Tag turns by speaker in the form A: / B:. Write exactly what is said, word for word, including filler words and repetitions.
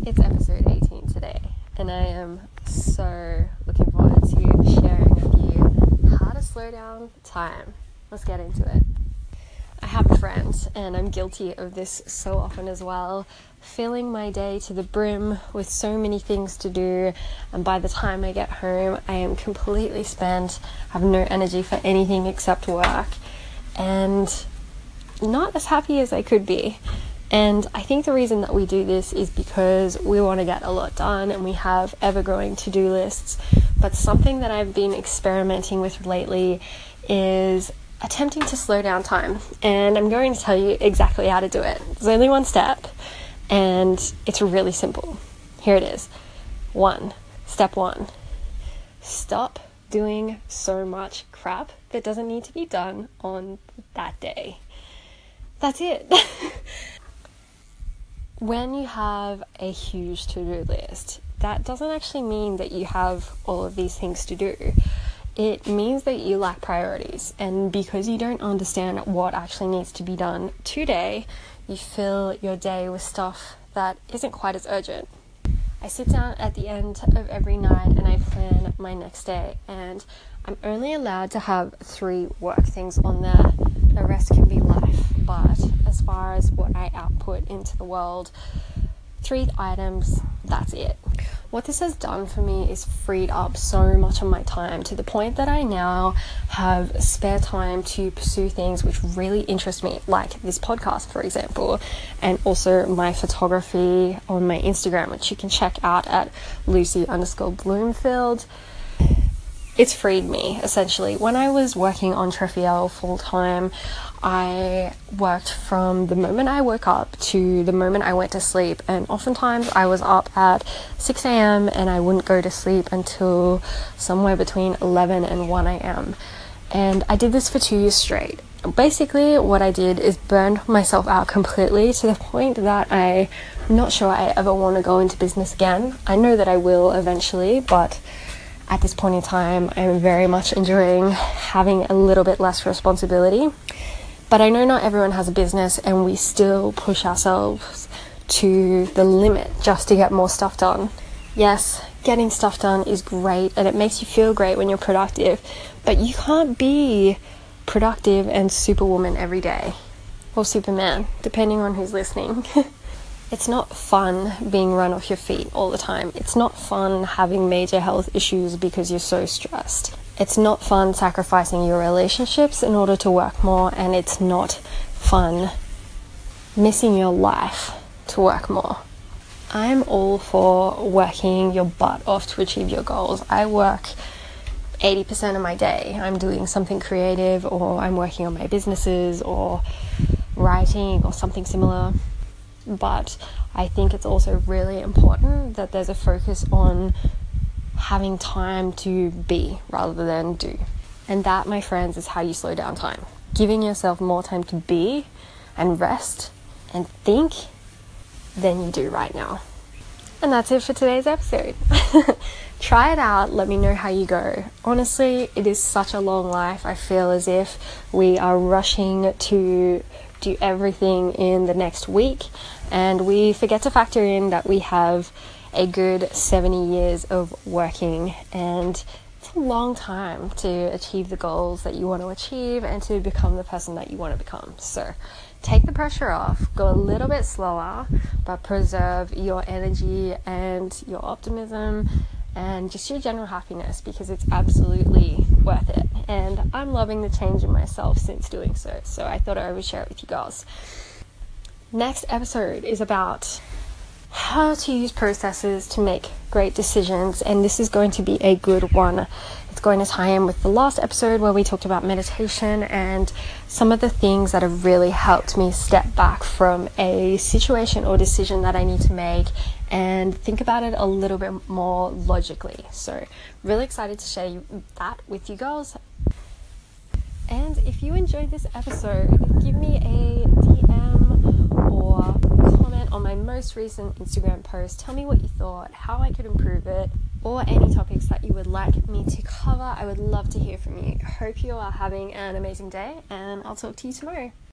A: It's episode eighteen today, and I am so looking forward to sharing with you how to slow down time. Let's get into it. I have a friend, and I'm guilty of this so often as well, filling my day to the brim with so many things to do, and by the time I get home, I am completely spent, have no energy for anything except work, and not as happy as I could be. And I think the reason that we do this is because we want to get a lot done and we have ever-growing to-do lists. But something that I've been experimenting with lately is attempting to slow down time. And I'm going to tell you exactly how to do it. There's only one step and it's really simple. Here it is. One. Step one. Stop doing so much crap that doesn't need to be done on that day. That's it. When you have a huge to-do list, that doesn't actually mean that you have all of these things to do. It means that you lack priorities, and because you don't understand what actually needs to be done today, you fill your day with stuff that isn't quite as urgent. I sit down at the end of every night and I plan my next day, and I'm only allowed to have three work things on there. The rest can be life, but as far as what I output into the world, three items, that's it. What this has done for me is freed up so much of my time to the point that I now have spare time to pursue things which really interest me, like this podcast, for example, and also my photography on my Instagram, which you can check out at Lucy underscore Bloomfield. It's freed me, essentially. When I was working on Trefiel full-time, I worked from the moment I woke up to the moment I went to sleep, and oftentimes I was up at six a.m. and I wouldn't go to sleep until somewhere between eleven and one a.m. And I did this for two years straight. Basically, what I did is burned myself out completely to the point that I'm not sure I ever want to go into business again. I know that I will eventually, but at this point in time, I'm very much enjoying having a little bit less responsibility. But I know not everyone has a business, and we still push ourselves to the limit just to get more stuff done. Yes, getting stuff done is great, and it makes you feel great when you're productive, but you can't be productive and superwoman every day. Or Superman, depending on who's listening. It's not fun being run off your feet all the time. It's not fun having major health issues because you're so stressed. It's not fun sacrificing your relationships in order to work more, and it's not fun missing your life to work more. I'm all for working your butt off to achieve your goals. I work eighty percent of my day. I'm doing something creative, or I'm working on my businesses, or writing, or something similar. But I think it's also really important that there's a focus on having time to be rather than do. And that, my friends, is how you slow down time. Giving yourself more time to be and rest and think than you do right now. And that's it for today's episode. Try it out. Let me know how you go. Honestly, it is such a long life. I feel as if we are rushing to do everything in the next week, and we forget to factor in that we have a good seventy years of working, and it's a long time to achieve the goals that you want to achieve and to become the person that you want to become. So take the pressure off, go a little bit slower, but preserve your energy and your optimism and just your general happiness, because it's absolutely worth it. And I'm loving the change in myself since doing so, so I thought I would share it with you guys. Next episode is about how to use processes to make great decisions, and this is going to be a good one. It's going to tie in with the last episode where we talked about meditation and some of the things that have really helped me step back from a situation or decision that I need to make and think about it a little bit more logically. So really excited to share that with you girls. And if you enjoyed this episode, give me a D M or comment on my most recent Instagram post. Tell me what you thought, how I could improve it, or any topics that you would like me to cover. I would love to hear from you. Hope you are having an amazing day, and I'll talk to you tomorrow.